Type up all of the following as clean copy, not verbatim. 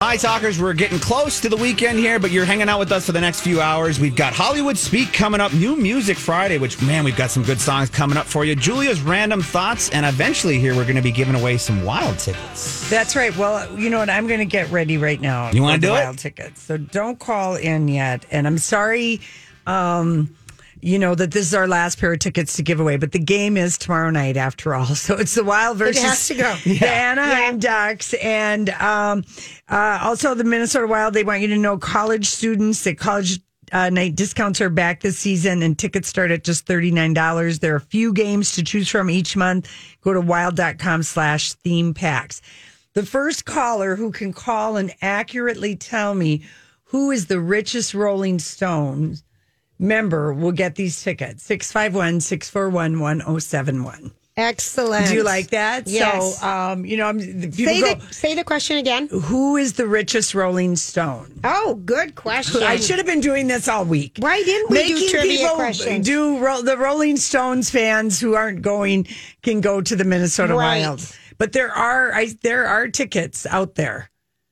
Hi, Talkers. We're getting close to the weekend here, but you're hanging out with us for the next few hours. We've got Hollywood Speak coming up, New Music Friday, which, man, we've got some good songs coming up for you. Julia's Random Thoughts, and eventually here we're going to be giving away some Wild tickets. That's right. Well, you know what? I'm going to get ready right now. You want to do Wild tickets. So don't call in yet. And I'm sorry, that this is our last pair of tickets to give away, but the game is tomorrow night after all. So it's the Wild versus it has to go. The Anaheim Ducks. And also the Minnesota Wild, they want you to know college students that college night discounts are back this season and tickets start at just $39. There are a few games to choose from each month. Go to wild.com/theme packs. The first caller who can call and accurately tell me who is the richest Rolling Stones member will get these tickets. 651-641-1071. Excellent. Do you like that? Yes. So, say the question again. Who is the richest Rolling Stone? Oh, good question. I should have been doing this all week. Why didn't we do trivia questions? The Rolling Stones fans who aren't going can go to the Minnesota Wild. But there are tickets out there,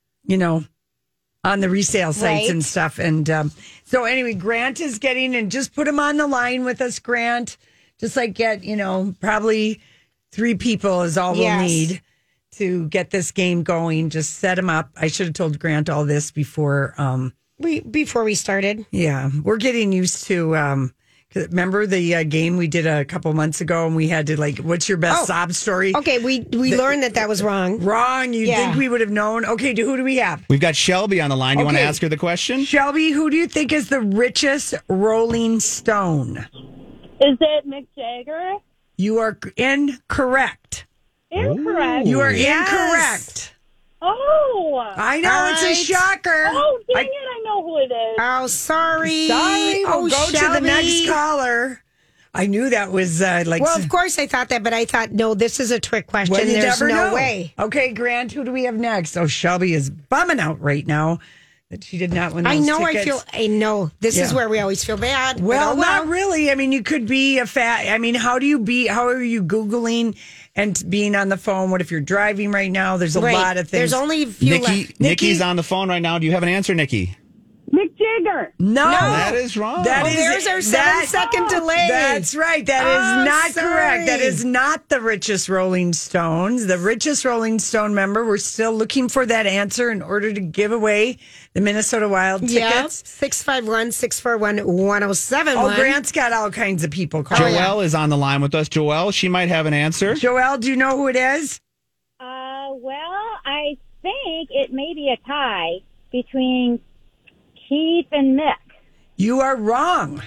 on the resale sites and stuff. And so anyway, Grant is getting, and just put him on the line with us, Grant. Just like get, probably 3 people is all we'll need to get this game going. Just set him up. I should have told Grant all this before. Before we started. Yeah, we're getting used to. Remember the game we did a couple months ago, and we had to what's your best sob story? Okay, we learned that was wrong. Wrong. You think we would have known? Okay, who do we have? We've got Shelby on the line. You want to ask her the question? Shelby, who do you think is the richest Rolling Stone? Is it Mick Jagger? You are incorrect. Incorrect. You are incorrect. Oh. I know, it's a shocker. Oh, dang it, I know who it is. Oh, sorry. We'll go to the next caller. I knew that was Well, of course I thought that, but I thought, no, this is a trick question. Well, There's no way. Okay, Grant, who do we have next? Oh, Shelby is bumming out right now that she did not win those tickets. I know. This is where we always feel bad. Well, not really. I mean, you could be how are you Googling and being on the phone? What if you're driving right now? There's a lot of things. There's only a few left. Nikki's on the phone right now. Do you have an answer, Nikki? Mick Jagger. No. That is wrong. There's our 7-second delay. That's right. That is not correct. That is not the richest Rolling Stones. The richest Rolling Stone member. We're still looking for that answer in order to give away the Minnesota Wild tickets. 651-641-1071. Oh, Grant's got all kinds of people calling. Joelle is on the line with us. Joelle, she might have an answer. Joelle, do you know who it is? Well, I think it may be a tie between Keith and Mick. You are wrong.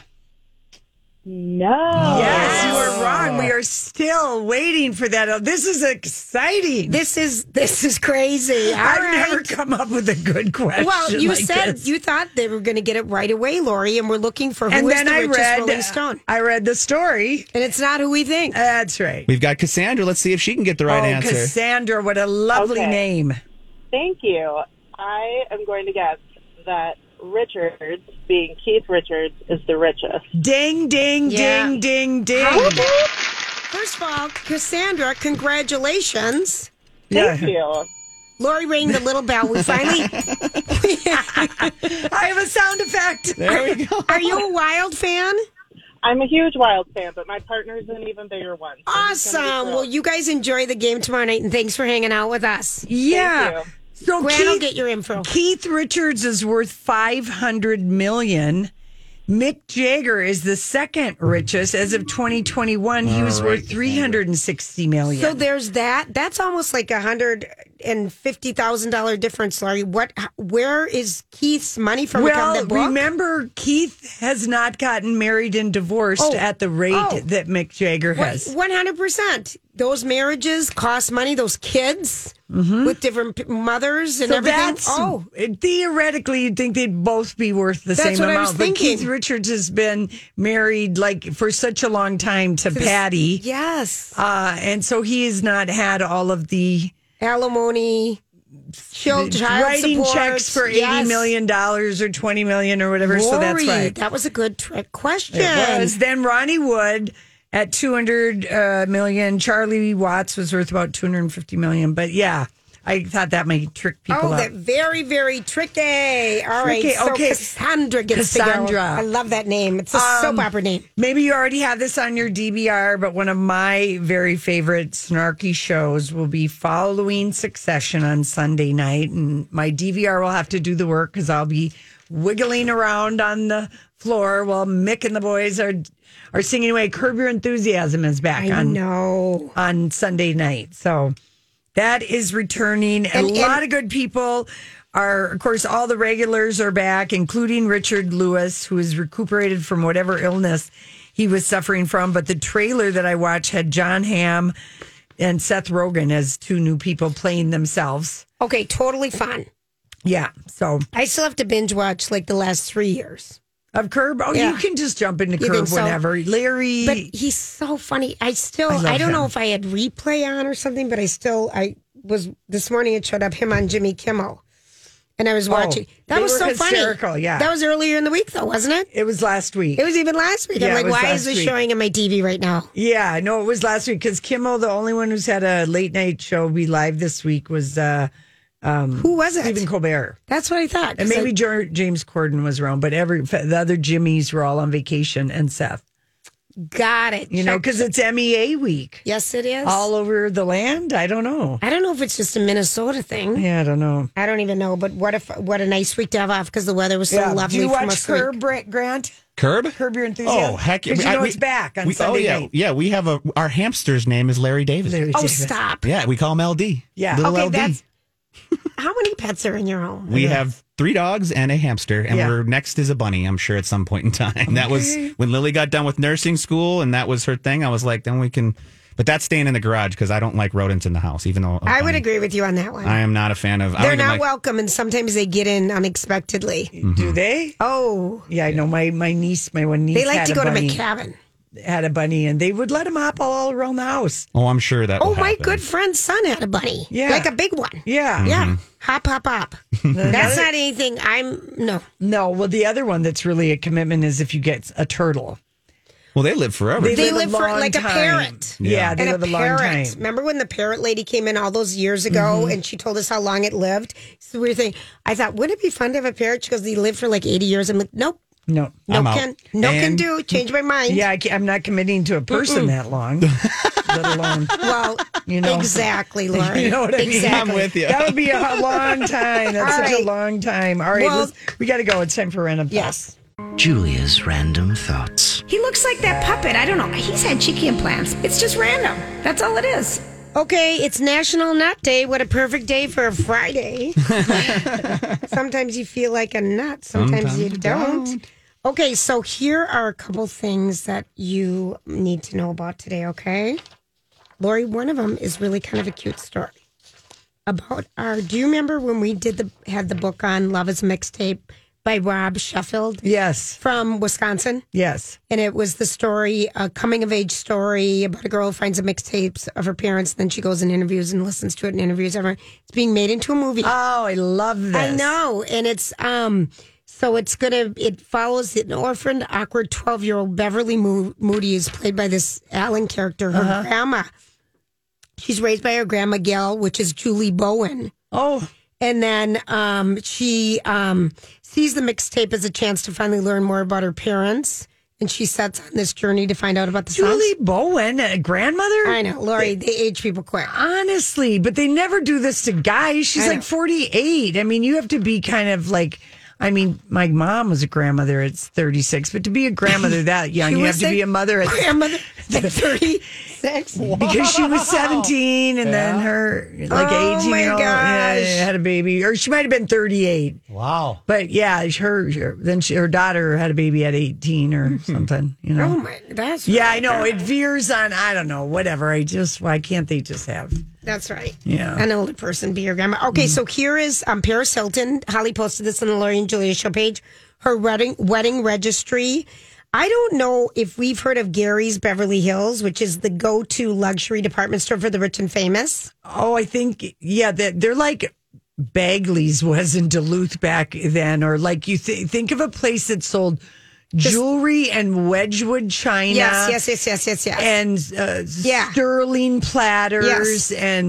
No. Yes, you are wrong. We are still waiting for that. This is exciting. This is crazy. I've never come up with a good question. Well, you like said this. you thought they were going to get it right away, Lori, and we're looking for who is the richest Rolling Stone. I read the story. And it's not who we think. That's right. We've got Cassandra. Let's see if she can get the right answer. Cassandra, what a lovely name. Thank you. I am going to guess that Richards, being Keith Richards, is the richest. Ding, ding, ding, ding, ding. First of all, Cassandra, congratulations. Thank you. Lori rang the little bell. We finally... I have a sound effect. There we go. Are you a Wild fan? I'm a huge Wild fan, but my partner's an even bigger one. So awesome. Well, you guys enjoy the game tomorrow night, and thanks for hanging out with us. Yeah. Thank you. So Gwen will get your info. Keith Richards is worth $500 million. Mick Jagger is the second richest. As of 2021, he was worth $360 million. So there's that. That's almost like $150,000 difference, Laurie. Where is Keith's money from? Well, remember, Keith has not gotten married and divorced at the rate that Mick Jagger has. 100%. Those marriages cost money. Those kids with different mothers and everything. Theoretically, you'd think they'd both be worth the same amount. I was thinking. But Keith Richards has been married for such a long time to Patty. Yes. And so he has not had all of the alimony, child writing support, checks for $80 million or $20 million or whatever. Lori, so that's right. That was a good trick question. It was. Then Ronnie Wood at $200 million. Charlie Watts was worth about $250 million. But yeah, I thought that might trick people up. that very, very tricky. All right. Tricky, So okay. Cassandra gets to go. Cassandra. I love that name. It's a soap opera name. Maybe you already have this on your DVR, but one of my very favorite snarky shows will be following Succession on Sunday night. And my DVR will have to do the work because I'll be wiggling around on the floor while Mick and the boys are singing away. Curb Your Enthusiasm is back on Sunday night. So that is returning. And a lot of good people are, of course, all the regulars are back, including Richard Lewis, who is recuperated from whatever illness he was suffering from. But the trailer that I watched had John Hamm and Seth Rogen as two new people playing themselves. Okay, totally fun. Yeah. So I still have to binge watch like the last 3 years. of Curb. Oh, Yeah. you can just jump into You Curb think so? whenever. Larry. But he's so funny. I love don't know him. if I had replay on or something, but I was this morning. It showed up him on Jimmy Kimmel, and I was watching. That they was were so hysterical, funny. yeah. That was earlier in the week, though, wasn't it? It was last week. It was even last week. Yeah, I'm it like, was why last is this week. showing on my TV right now? Yeah, no, it was last week because Kimmel, the only one who's had a late night show be live this week was Who was it? Stephen Colbert. That's what I thought. And maybe James Corden was around, but the other Jimmys were all on vacation and Seth. Got it. You know, because it's MEA week. Yes, it is. All over the land. I don't know. I don't know if it's just a Minnesota thing. Yeah, I don't know. I don't even know. But what a nice week to have off because the weather was so lovely. Do you from watch us week. Curb, Grant? Curb? Curb Your Enthusiasm? Oh, heck yeah. Because you know it's back on Sunday night. Yeah, we have our hamster's name is Larry David. Oh, stop. Yeah, we call him LD. Yeah. Little Okay, LD. that's. How many pets are in your home? We have 3 dogs and a hamster, and Yeah. we're next is a bunny, I'm sure, at some point in time. That was when Lily got done with nursing school, and that was her thing. I was like, then we can. But that's staying in the garage because I don't like rodents in the house, even though I would agree with you on that one. I am not a fan of. I They're don't even not like, welcome, and sometimes they get in unexpectedly. Do they? Oh, Yeah, I know. My niece, my one niece, they like had to a go to bunny, my cabin. had a bunny, and they would let him hop all around the house. Oh, I'm sure that. Oh, will my happen. good friend's son had a bunny. Yeah. Like a big one. Yeah. Yeah. Hop, hop, hop. That's not anything no. No, well, the other one that's really a commitment is if you get a turtle. Well, they live forever. They a live for long like a time. parrot. Yeah, they And live a a long parrot. time. Mm-hmm. Remember when the parrot lady came in all those years ago and she told us how long it lived? So we were thinking, I thought, wouldn't it be fun to have a parrot? She goes, they live for like 80 years. I'm like, nope. No. I'm out. Can And- do. Change my mind. Yeah, I'm not committing to a person that long, let alone. Well, You know. Exactly, Lauren. You know what I mean? Exactly. I'm with you. That would be a long time. That's All such a right. long time. All right, Well- we got to go. It's time for random thoughts. Yes. Julia's random thoughts. He looks like that puppet. I don't know. He's had cheeky implants. It's just random. That's all it is. Okay, it's National Nut Day. What a perfect day for a Friday. Sometimes you feel like a nut, sometimes you don't. Okay, so here are a couple things that you need to know about today, okay? Lori, one of them is really kind of a cute story about do you remember when we had the book on Love is a Mixtape by Rob Sheffield Yes. from Wisconsin? Yes. And it was the story, a coming of age story about a girl who finds a mixtapes of her parents. Then she goes and interviews and listens to it and interviews everyone. It's being made into a movie. Oh, I love this. I know. And it's, so it follows an orphaned, awkward 12-year-old Beverly Moody is played by this Alan character, her grandma. She's raised by her grandma, Gail, which is Julie Bowen. Oh, And then she sees the mixtape as a chance to finally learn more about her parents. And she sets on this journey to find out about the songs. Julie Bowen, a grandmother? I know, Lori, they age people quick. Honestly, but they never do this to guys. She's I know. like 48. I mean, you have to be kind of like, I mean, my mom was a grandmother at 36, but to be a grandmother that young, She you have was to be a mother at grandmother at 36. because she was 17 and then her like Oh, 18 my year old gosh. had a baby, or she might have been 38. Wow. But yeah, her daughter had a baby at 18 or something, you know. Oh my, that's Yeah, right. I know. It veers on, I don't know, whatever. Why can't they just have? That's right. Yeah. An older person be your grandma. Okay, so here is Paris Hilton. Holly posted this on the Lori and Julia show page. Her wedding registry. I don't know if we've heard of Gary's Beverly Hills, which is the go-to luxury department store for the rich and famous. Oh, I think, yeah, they're like Bagley's was in Duluth back then, or like you think of a place that sold jewelry and Wedgwood china. Yes. And Yeah. sterling platters Yes. and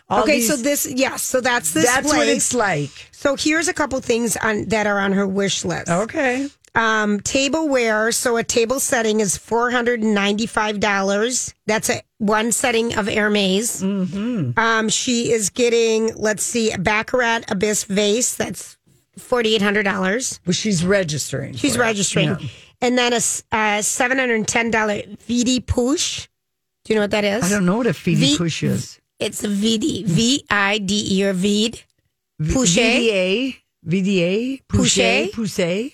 So that's this That's place. what it's like. So here's a couple things that are on her wish list. Okay. Tableware. So a table setting is $495. That's one setting of Hermes. Mm-hmm. She is getting, let's see, a Baccarat Abyss vase. That's $4,800. Well, she's registering. She's registering. Yeah. And then a $710 Vidi Push. Do you know what that is? I don't know what a Vidi Push is. It's a Vidi. V-I-D-E or Vide. Pouche. VDA? Pouche. Pouche.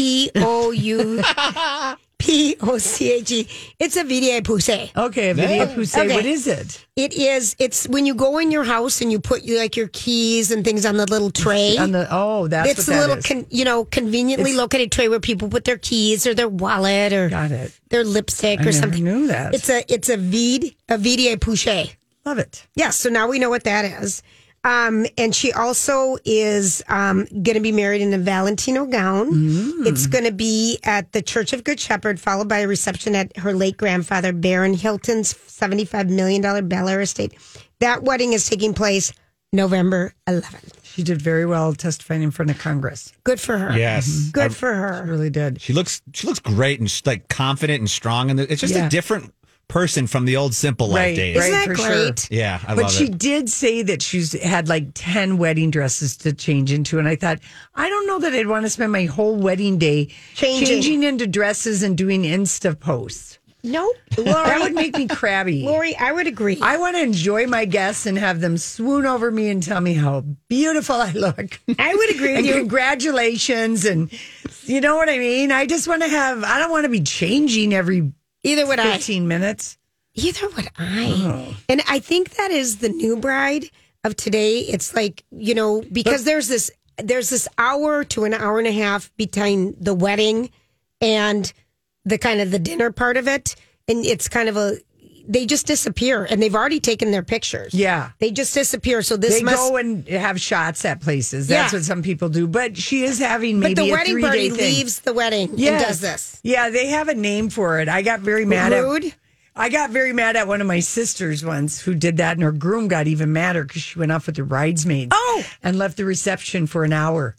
P-O-U-P-O-C-H-E. It's a Vidi Pouche. Okay, a Vidi Pouche. Okay. What is it? It's when you go in your house and you put your keys and things on the little tray. That's it's what that a little is. conveniently located tray where people put their keys or their wallet or Got it. their lipstick or something. I never knew that. It's a Vidi Pouche. Love it. Yes, so now we know what that is. And she also is going to be married in a Valentino gown. It's going to be at the Church of Good Shepherd, followed by a reception at her late grandfather, Baron Hilton's $75 million Bel Air estate. That wedding is taking place November 11th. She did very well testifying in front of Congress. Good for her. Yes. Good for her. She really did. She looks great and she's like confident and strong. And it's just a different person from the old Simple Life days. Isn't that for great? Sure. Yeah, I but love she it. did say that she's had like 10 wedding dresses to change into. And I thought, I don't know that I'd want to spend my whole wedding day changing into dresses and doing Insta posts. Nope. That would make me crabby. Lori, I would agree. I want to enjoy my guests and have them swoon over me and tell me how beautiful I look. I would agree with and you. Congratulations. And you know what I mean? I just want to I don't want to be changing every Either would 15 minutes. Either would I. And I think that is the new bride of today. It's like, because there's this hour to an hour and a half between the wedding and the kind of the dinner part of it. And it's kind of they just disappear and they've already taken their pictures. Yeah. They just disappear. So they go and have shots at places. That's what some people do. But she is having maybe But the a wedding 3-day party thing. leaves the wedding and does this. Yeah, they have a name for it. I got very mad Rude? I got very mad at one of my sisters once who did that, and her groom got even madder because she went off with the bridesmaids and left the reception for an hour.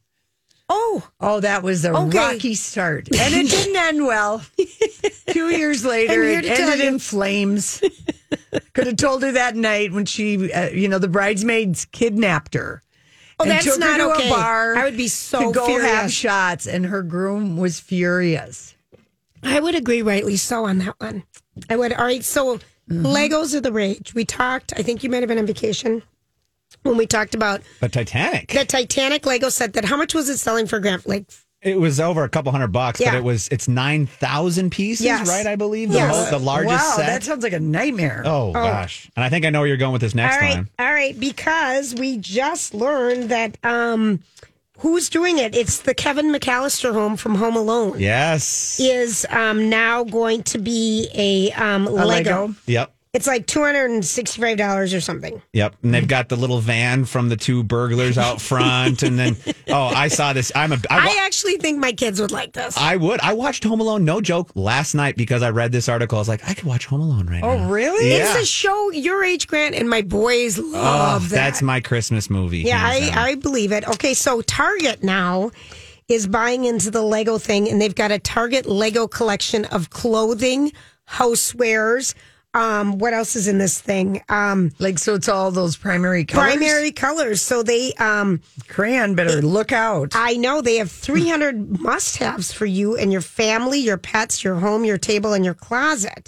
Oh, that was a rocky start. And it didn't end well. 2 years later, it ended in flames. Could have told her that night when she, the bridesmaids kidnapped her. Oh, and that's took not her to okay. a bar I would be so to go furious. have shots, and her groom was furious. I would agree, rightly so, on that one. I would. All right, so Legos are the rage. We talked, I think you might have been on vacation when we talked about The Titanic. the Titanic Lego set. That how much was it selling for Grant? Like It was over a couple $100, Yeah. but it's 9,000 pieces, Yes. right? I believe Yes. the largest Wow, set. that sounds like a nightmare. Oh gosh, and I think I know where you're going with this next time. all right, because we just learned that who's doing it? It's the Kevin McAllister home from Home Alone. Yes. Is now going to be a Lego. Yep. It's like $265 or something. Yep. And they've got the little van from the two burglars out front, and then I saw this. I actually think my kids would like this. I would. I watched Home Alone, no joke, last night because I read this article. I was like, I could watch Home Alone right now. Oh, really? Yeah. It's a show your age, Grant, and my boys love that. That's my Christmas movie. Yeah, hands down. I believe it. Okay, so Target now is buying into the Lego thing, and they've got a Target Lego collection of clothing, housewares. What else is in this thing? So it's all those primary colors? Primary colors. So they Crayon better look out. I know they have 300 must-haves for you and your family, your pets, your home, your table, and your closet.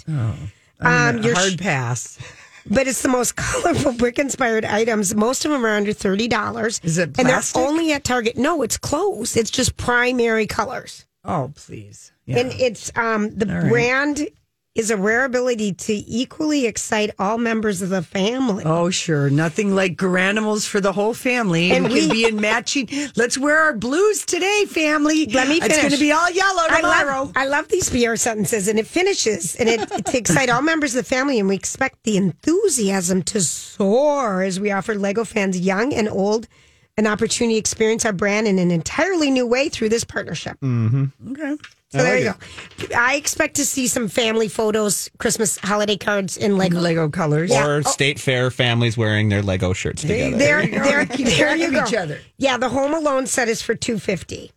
Hard pass. But it's the most colorful brick-inspired items. Most of them are under $30. Is it And plastic? they're only at Target. No, it's clothes. It's just primary colors. Oh, please. Yeah. And it's the brand is a rare ability to equally excite all members of the family. Oh, sure. Nothing like Garanimals for the whole family. And we can be in matching. Let's wear our blues today, family. Let me finish. It's going to be all yellow tomorrow. I love these PR sentences, and it finishes, and it to excite all members of the family, and we expect the enthusiasm to soar as we offer Lego fans, young and old, an opportunity to experience our brand in an entirely new way through this partnership. Okay. So there you go. I expect to see some family photos, Christmas holiday cards in Lego colors. Or State Fair families wearing their Lego shirts together. There you go. Each other. Yeah, the Home Alone set is for $250.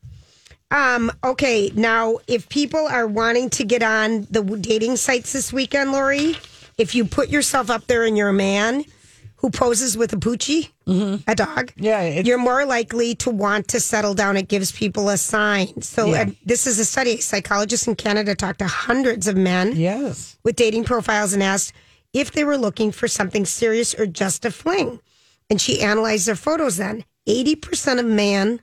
Okay, now if people are wanting to get on the dating sites this weekend, Lori, if you put yourself up there and you're a man who poses with a poochie, a dog, you're more likely to want to settle down. It gives people a sign. So this is a study. Psychologists in Canada talked to hundreds of men with dating profiles and asked if they were looking for something serious or just a fling. And she analyzed their photos then. 80% of men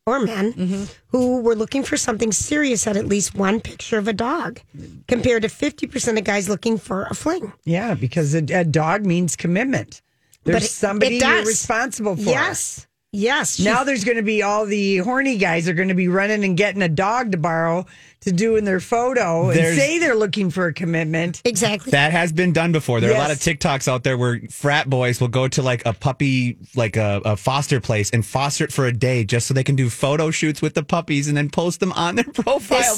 who were looking for something serious had at least one picture of a dog, compared to 50% of guys looking for a fling. Yeah, because a dog means commitment. There's somebody you're responsible for. Yes. Now there's going to be all the horny guys are going to be running and getting a dog to borrow to do in their photo and say they're looking for a commitment. Exactly. That has been done before. There are a lot of TikToks out there where frat boys will go to like a puppy, like a foster place and foster it for a day just so they can do photo shoots with the puppies and then post them on their profile.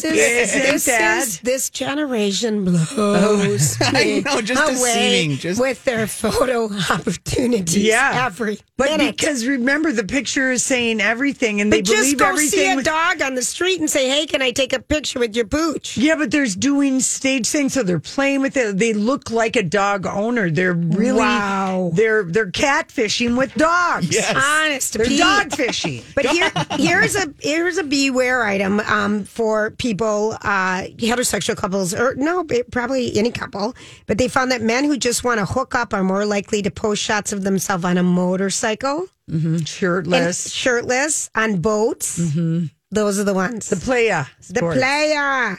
This generation blows I know, just deceiving. With their photo opportunities every minute. Because remember, the picture is saying everything and they believe just go everything. See a dog on the street and say, hey, can I take a picture with your pooch? Yeah, but there's doing stage things, so they're playing with it. They look like a dog owner. They're really they're catfishing with dogs. Yes. Honest to they're Pete. dog fishing. But here's a beware item for people, heterosexual couples, or probably any couple. But they found that men who just want to hook up are more likely to post shots of themselves on a motorcycle, shirtless on boats. Those are the ones. The playa. The playa.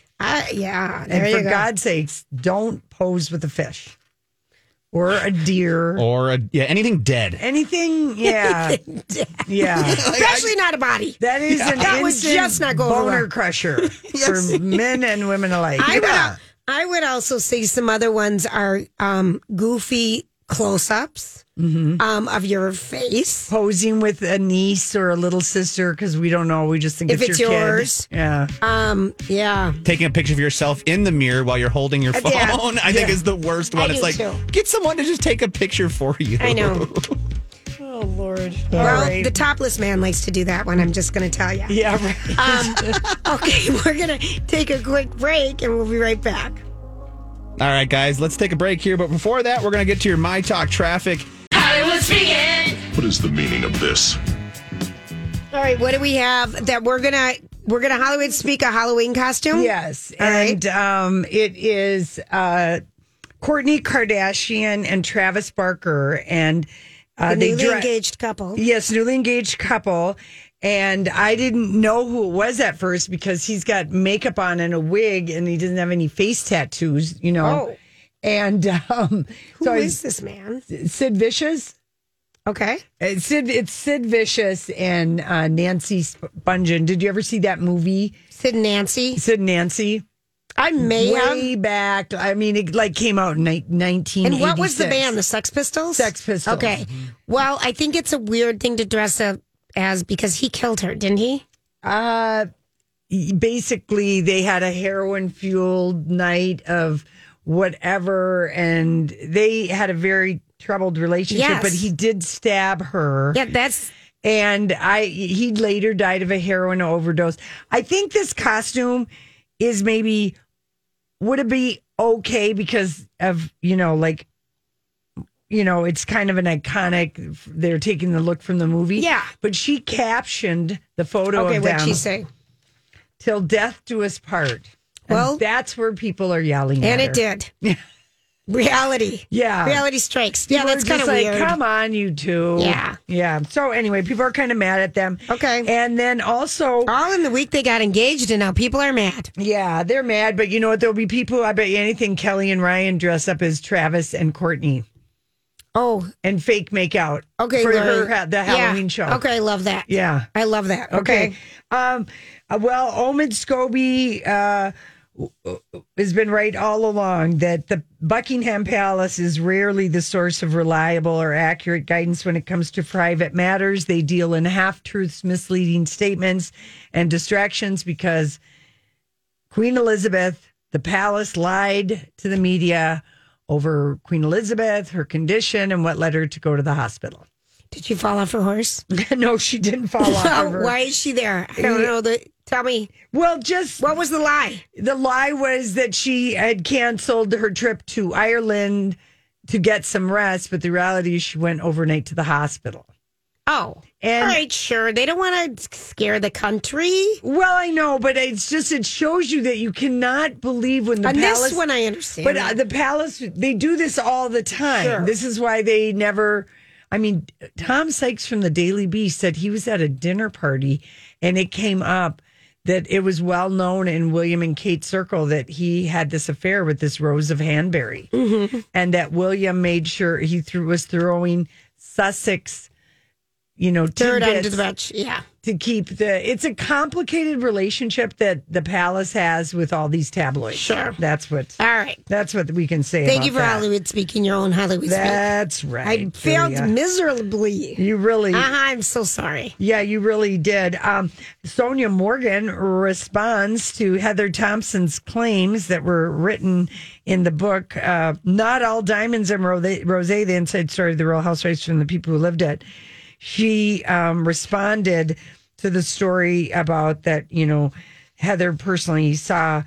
There you go. For God's sakes, don't pose with a fish or a deer or anything dead. Anything, yeah. Especially not a body. That is that would just not go boner over crusher for men and women alike. I would also say some other ones are goofy close-ups. Of your face, posing with a niece or a little sister, because we don't know. We just think if it's your yours. Kid. Yeah. Taking a picture of yourself in the mirror while you're holding your phone, I think is the worst one. It's like, get someone to just take a picture for you. I know. Oh, Lord. Well, the topless man likes to do that one. I'm just going to tell you. Yeah, right. Okay, we're going to take a quick break and we'll be right back. All right, guys, let's take a break here. But before that, we're going to get to your My Talk traffic. Hollywood Speaking. What is the meaning of this? All right, what do we have that we're gonna Hollywood speak a Halloween costume? Yes, and it is Kourtney Kardashian and Travis Barker, and the newly engaged couple. Yes, newly engaged couple. And I didn't know who it was at first because he's got makeup on and a wig, and he doesn't have any face tattoos, you know. Oh. And who is this man? Sid Vicious. Okay. It's Sid Vicious and Nancy Spungen. Did you ever see that movie? Sid and Nancy? Sid and Nancy. I may have. Way back. I mean, it came out in 1986. And what was the band? The Sex Pistols? Sex Pistols. Okay. Well, I think it's a weird thing to dress up as because he killed her, didn't he? Basically, they had a heroin-fueled night of whatever, and they had a very troubled relationship, but he did stab her. Yeah, and he later died of a heroin overdose. I think this costume is would it be okay because of, it's kind of an iconic, they're taking the look from the movie. Yeah. But she captioned the photo of them. Okay, what'd she say? Till death do us part. Well, that's where people are yelling at her. And it did. Reality. Yeah. Reality strikes. People that's kind of weird. Come on, you two. Yeah. Yeah. So anyway, people are kind of mad at them. Okay. And then also... all in the week they got engaged and now people are mad. Yeah, they're mad. But you know what? There'll be people, I bet you anything, Kelly and Ryan dress up as Travis and Kourtney. Oh. And fake make out. Okay. For the Halloween show. Okay, I love that. Yeah. I love that. Okay. Well, Omid Scobie has been right all along that the Buckingham Palace is rarely the source of reliable or accurate guidance when it comes to private matters. They deal in half-truths, misleading statements, and distractions because Queen Elizabeth, the palace, lied to the media over Queen Elizabeth, her condition, and what led her to go to the hospital. Did she fall off her horse? No, she didn't fall off of her. Why is she there? I don't know. Tell me. Well, just what was the lie? The lie was that she had canceled her trip to Ireland to get some rest, but the reality is she went overnight to the hospital. Oh, and, all right, sure. They don't want to scare the country. Well, I know, but it shows you that you cannot believe when the palace. This one I understand. But the palace, they do this all the time. Sure. This is why they never. I mean, Tom Sykes from the Daily Beast said he was at a dinner party and it came up that it was well known in William and Kate's circle that he had this affair with this Rose of Hanbury, and that William made sure he was throwing Sussex, dirt under the bench, to keep it's a complicated relationship that the palace has with all these tabloids. Sure. That's what we can say. Thank you about for that. Hollywood speaking your own Hollywood speak. That's right. I failed miserably. You really. I'm so sorry. Yeah, you really did. Sonia Morgan responds to Heather Thompson's claims that were written in the book, Not All Diamonds and Rose, the inside story of the Real Housewives from the people who lived it. She responded to the story about that, Heather personally saw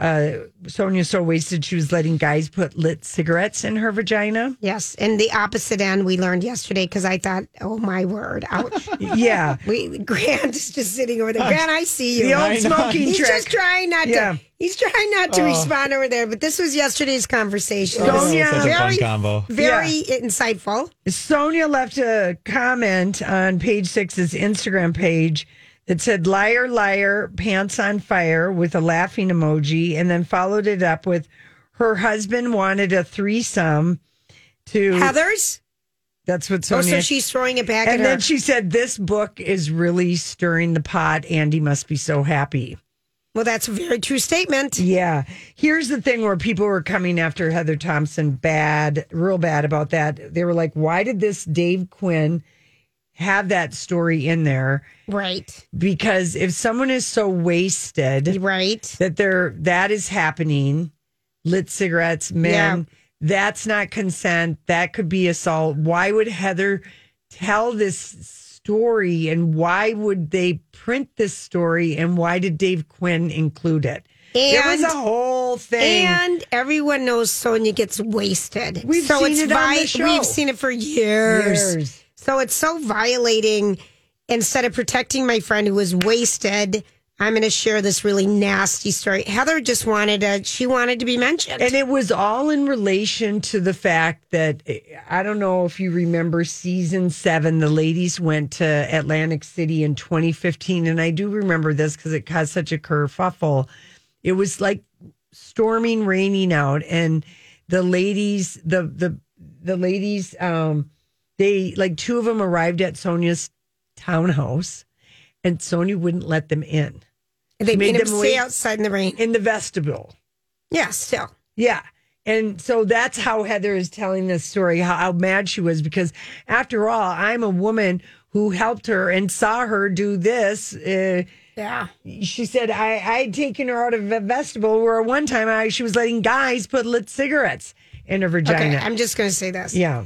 Sonia so wasted she was letting guys put lit cigarettes in her vagina. Yes, and the opposite end we learned yesterday because I thought, oh my word, ouch. Yeah. Grant is just sitting over there. Grant, I see you. The old smoking He's trick. just trying not to. He's trying not to respond over there, but this was yesterday's conversation. Sonia, such a fun combo. Very insightful. Sonia left a comment on page 6's Instagram page that said, liar, liar, pants on fire with a laughing emoji, and then followed it up with her husband wanted a threesome to Heather's? That's what Sonia. So she's throwing it back at her. And then she said, this book is really stirring the pot. Andy must be so happy. Well, that's a very true statement. Yeah. Here's the thing where people were coming after Heather Thompson real bad about that. They were like, why did this Dave Quinn have that story in there? Right. Because if someone is so wasted, right, that is happening, lit cigarettes, men, that's not consent. That could be assault. Why would Heather tell this story, and why would they print this story, and why did Dave Quinn include it? It was a whole thing. And everyone knows Sonia gets wasted. We've seen it on the show. We've seen it for years. So it's so violating. Instead of protecting my friend who was wasted, I'm going to share this really nasty story. Heather just wanted to be mentioned. And it was all in relation to the fact that, I don't know if you remember season 7, the ladies went to Atlantic City in 2015. And I do remember this because it caused such a kerfuffle. It was like storming, raining out. And the ladies, the ladies, they, like, 2 of them arrived at Sonia's townhouse, and Sonia wouldn't let them in. They made them stay outside in the rain. In the vestibule. Yeah, still. Yeah. And so that's how Heather is telling this story, how mad she was, because after all, I'm a woman who helped her and saw her do this. Yeah. She said, I'd taken her out of a vestibule where one time she was letting guys put lit cigarettes in her vagina. Okay, I'm just going to say this. Yeah.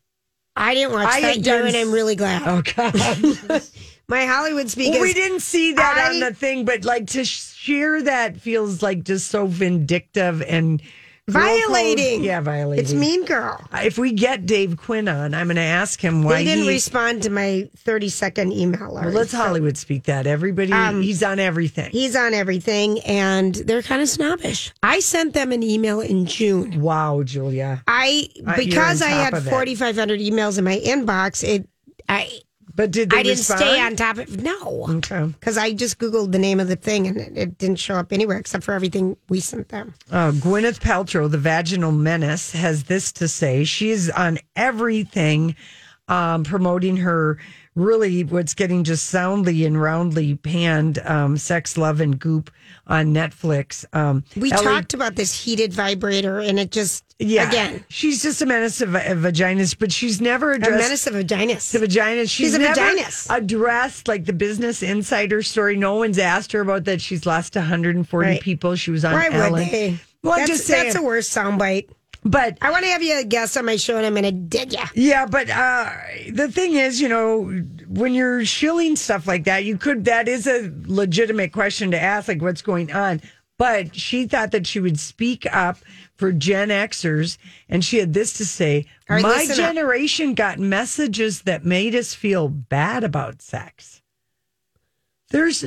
I didn't watch that too, and I'm really glad. Oh, God. My Hollywood speak Well, is... we didn't see that on the thing, but like to share that feels like just so vindictive and... Violating. Yeah, violating. It's Mean Girl. If we get Dave Quinn on, I'm going to ask him why he didn't respond to my 30-second email. Well, let's Hollywood speak that. Everybody, he's on everything. He's on everything, and they're kind of snobbish. I sent them an email in June. Wow, Julia. Because I had 4,500 emails in my inbox, But did they I didn't respond? stay on top of it. No. Okay. Because I just Googled the name of the thing and it didn't show up anywhere except for everything we sent them. Gwyneth Paltrow, the vaginal menace, has this to say. She is on everything promoting her really what's getting just soundly and roundly panned, Sex, Love, and Goop on Netflix. We talked about this heated vibrator, and it just, again. She's just a menace of vaginas, but she's never addressed... A menace of vaginas. The vaginas. She's a never vaginas. addressed, like, the Business Insider story. No one's asked her about that. She's lost 140 people. She was on Ellen. Why would they? Well, I'm just saying. That's a worse soundbite. But I want to have you a guest on my show, and I'm going to dig you. Yeah, but the thing is, when you're shilling stuff like that, that is a legitimate question to ask, like, what's going on? But she thought that she would speak up for Gen Xers, and she had this to say: my generation got messages that made us feel bad about sex. There's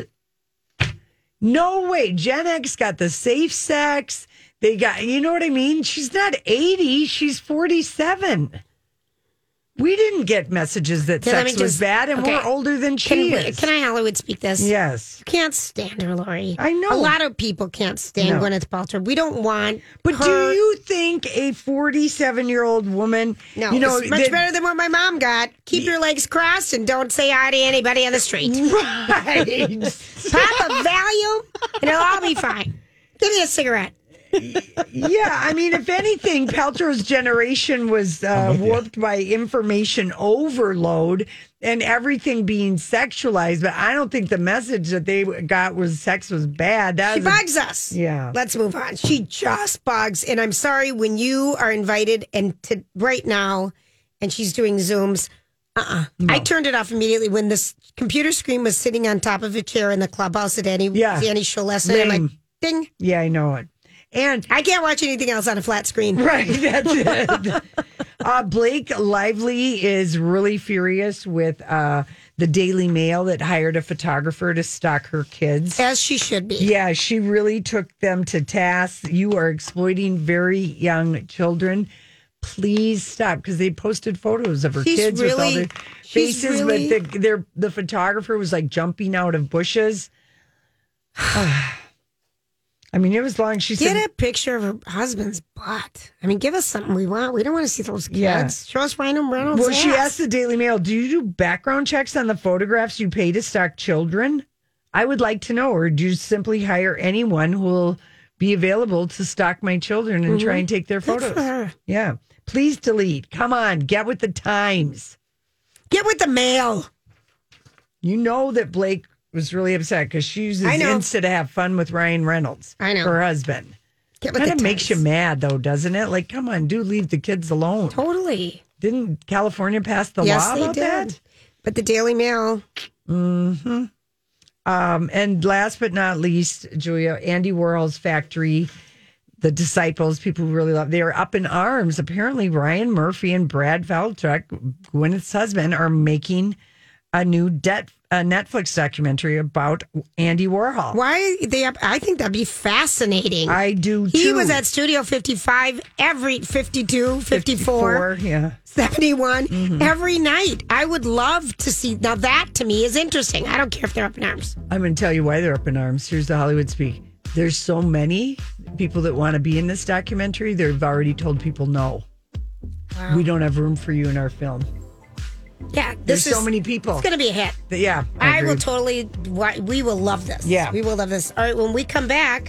no way. Gen X got the safe sex. They got, you know what I mean? She's not 80, she's 47. We didn't get messages that sex was bad, and we're older than she is. Can I Hollywood speak this? Yes. You can't stand her, Lori. I know. A lot of people can't stand Gwyneth Paltrow. We don't want But do you think a 47-year-old woman... No, it's much better than what my mom got. Keep your legs crossed and don't say hi to anybody on the street. Right. Pop a Valium, and it'll all be fine. Give me a cigarette. Yeah, I mean, if anything, Paltrow's generation was warped by information overload and everything being sexualized. But I don't think the message that they got was sex was bad. She bugs us. Yeah. Let's move on. She just bugs. And I'm sorry, when you are invited and to right now, and she's doing Zooms, No. I turned it off immediately when this computer screen was sitting on top of a chair in the clubhouse at Annie's show last night. I'm like, ding. Yeah, I know it. And I can't watch anything else on a flat screen. Right, that's it. Blake Lively is really furious with the Daily Mail that hired a photographer to stalk her kids. As she should be. Yeah, she really took them to task. You are exploiting very young children. Please stop, because they posted photos of her kids with all their faces, but the photographer was like jumping out of bushes. I mean, it was long. She said, get a picture of her husband's butt. I mean, give us something we want. We don't want to see those kids. Yeah. Show us Ryan Reynolds' Well, ass. she asked the Daily Mail, do you do background checks on the photographs you pay to stalk children? I would like to know. Or do you simply hire anyone who will be available to stalk my children and try and take their photos? Yeah. Please delete. Come on. Get with the times. Get with the mail. You know that Blake was really upset because she uses Insta to have fun with Ryan Reynolds, her husband. Kind of makes you mad, though, doesn't it? Like, come on, dude, leave the kids alone. Totally. Didn't California pass the law about that? But the Daily Mail. Mm-hmm. And last but not least, Julia, Andy Warhol's factory, the Disciples, people who really love, they are up in arms. Apparently, Ryan Murphy and Brad Falchuk, Gwyneth's husband, are making a new Netflix documentary about Andy Warhol. Why they? I think that'd be fascinating. I do too. He was at Studio 55 every 52, 54, 71 every night. I would love to see. Now that to me is interesting. I don't care if they're up in arms. I'm going to tell you why they're up in arms. Here's the Hollywood Speak. There's so many people that want to be in this documentary. They've already told people no. Wow. We don't have room for you in our film. Yeah, there's so many people. It's going to be a hit. Yeah, I will totally. We will love this. Yeah, we will love this. All right, when we come back,